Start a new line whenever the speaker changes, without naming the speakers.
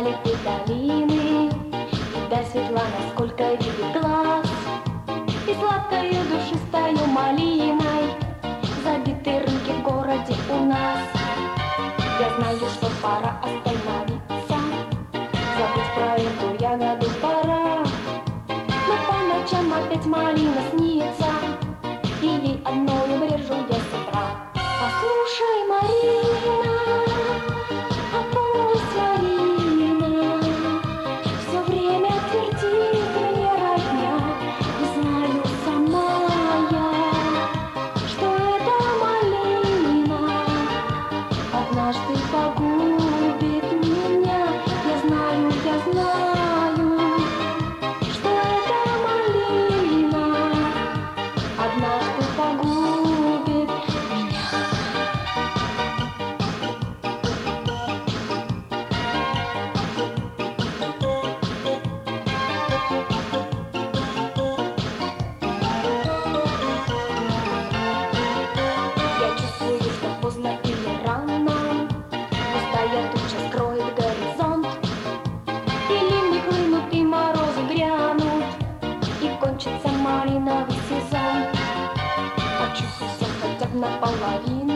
этой долины. И да светла, насколько видит глаз, и сладкою душистою малиной забиты рынки в городе у нас. Я знаю, что пора остановиться, забыть про эту ягоду пора. Но по ночам опять малина снится, и ей одною брежу я с утра. Послушай, Марина, а пусть Марина все время твердит мне родня, и знаю сама я, что эта малина однажды погубит меня. Я знаю, что эта малина однажды погубит меня. Я чувствую, что поздно или рано густая туча скроет горизонт, и ливни хлынут, и морозы грянут, и кончится малиновый сезон. Очухался хотя бы наполовину,